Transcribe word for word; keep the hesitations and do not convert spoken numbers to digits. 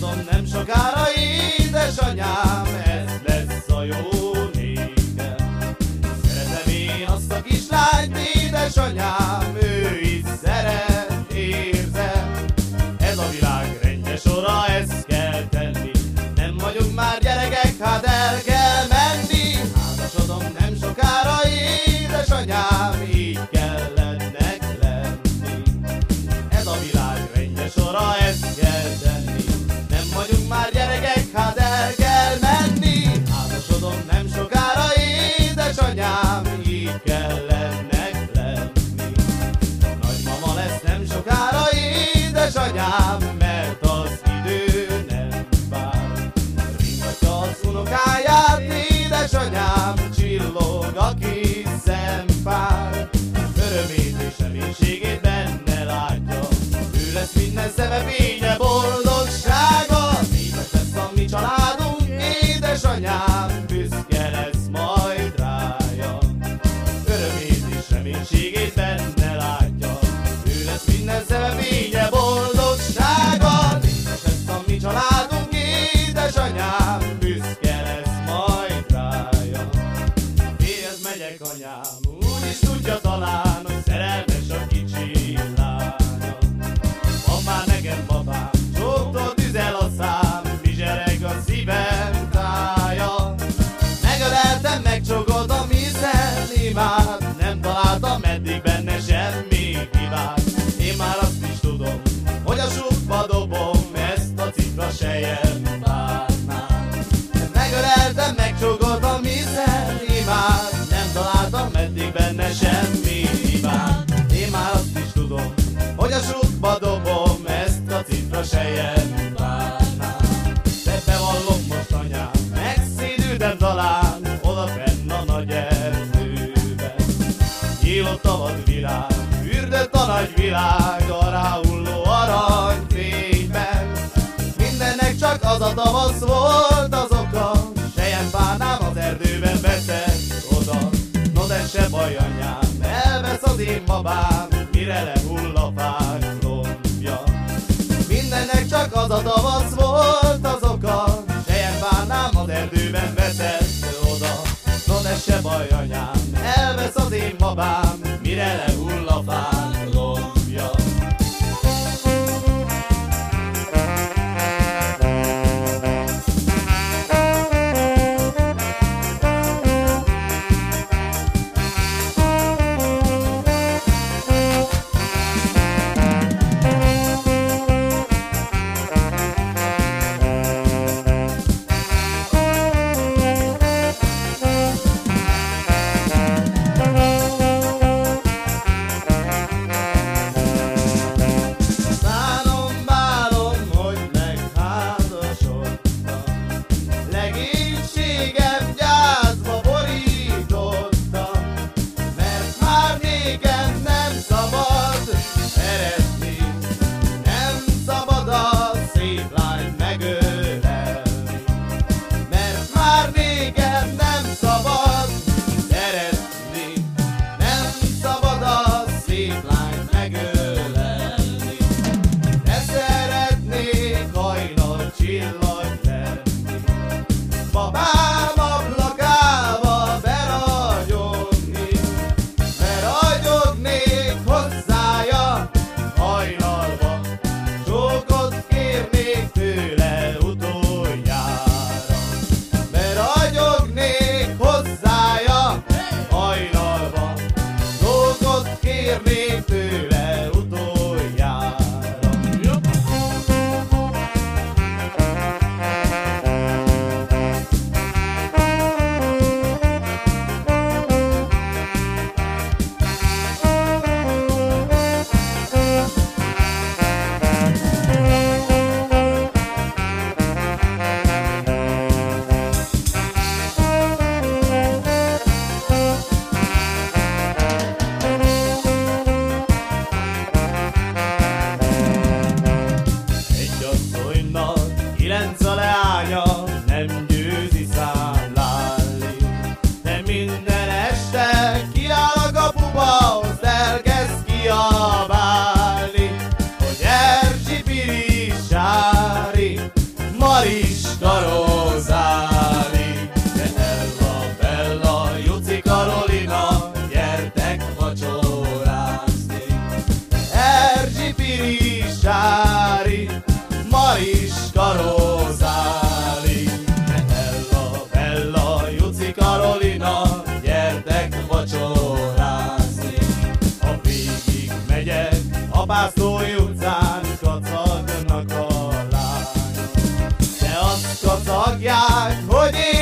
Házasodom nem sokára, édesanyám, ez lesz a jó nékem. Szeretem én azt a kislányt, édesanyám, ő is szeret, érzem. Ez a világ rendje sora, ezt kell tenni. Nem vagyunk már gyerekek, hát el kell menni. Házasodom nem sokára, édesanyám, így kellenek lenni. Ez a világ rendje sora, ezt kell tenni. Nem vagyunk már gyerekek, hát el kell menni. Házasodom nem sokára, édesanyám, így kellenek lenni. Nagymama lesz nem sokára, édesanyám, mert az idő nem vár. Ringatja az unokáját, édesanyám, csillog a kis szempár. Örömét és reménységét benne látja, ő lesz minden szeme fénye, boldogsága. Szépes lesz a mi családunk, édesanyám, büszke lesz majd rája. Örömét és reménységét benne látja, ő lesz minden szeme fénye, boldogsága. Szépes lesz a mi családunk, édesanyám, büszke lesz majd rája. Férjhez megyek anyám, úgy is tudja talán, hogy szerelmes a kicsi lánya. Van már nekem babám, csóktól tüzel a szám, bizsereg a szívem tája. Megöleltem, megcsókoltam, hiszen imád, nem találtam eddig benne semmi hibát. Én már azt is tudom, hogy a sukba dobom ezt a cifra sejem bárnát. Megöleltem, megcsókoltam, hiszen imád, nem találtam eddig benne semmi hibát. Én már azt is tudom, hogy a sukba dobom ezt a cifra sejem bárnát. De bevallom most anyám, megszédültem talán oda fenn a nagy erdőben. Nyílott a vadvirág, fürdött a nagy világ a ráhulló aranyfényben. Mindennek csak az a tavasz volt az oka, selyempárnám az erdőben veszett oda. No de se baj anyám, elvesz az én babám, mire lehull a fák lombja. Mindennek csak az a tavasz volt az oka, selyempárnám az erdőben veszett oda. No de se baj anyám, elvesz az én babám, mire lehull a fák lombja. a Pásztói utcán kacagnak a lányok. De azt kacagják, hogy én